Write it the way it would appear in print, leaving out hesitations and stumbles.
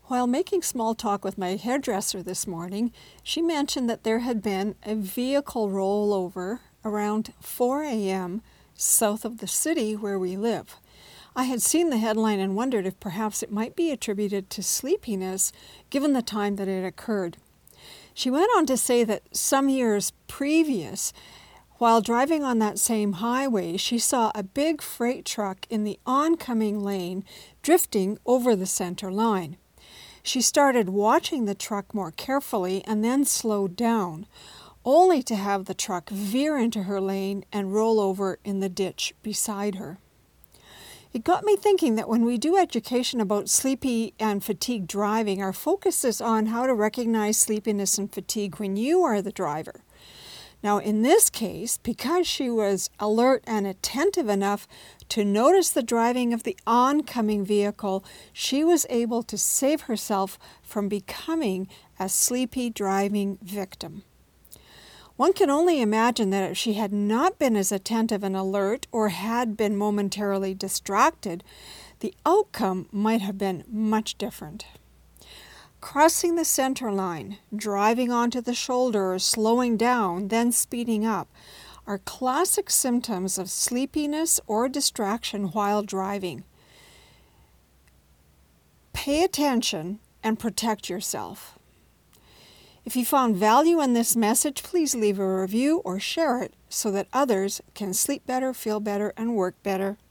While making small talk with my hairdresser this morning, she mentioned that there had been a vehicle rollover around 4 a.m. south of the city where we live. I had seen the headline and wondered if perhaps it might be attributed to sleepiness given the time that it occurred. She went on to say that some years previous, while driving on that same highway, she saw a big freight truck in the oncoming lane drifting over the center line. She started watching the truck more carefully and then slowed down, only to have the truck veer into her lane and roll over in the ditch beside her. It got me thinking that when we do education about sleepy and fatigued driving, our focus is on how to recognize sleepiness and fatigue when you are the driver. Now, in this case, because she was alert and attentive enough to notice the driving of the oncoming vehicle, she was able to save herself from becoming a sleepy driving victim. One can only imagine that if she had not been as attentive and alert or had been momentarily distracted, the outcome might have been much different. Crossing the center line, driving onto the shoulder or slowing down, then speeding up, are classic symptoms of sleepiness or distraction while driving. Pay attention and protect yourself. If you found value in this message, please leave a review or share it so that others can sleep better, feel better, and work better.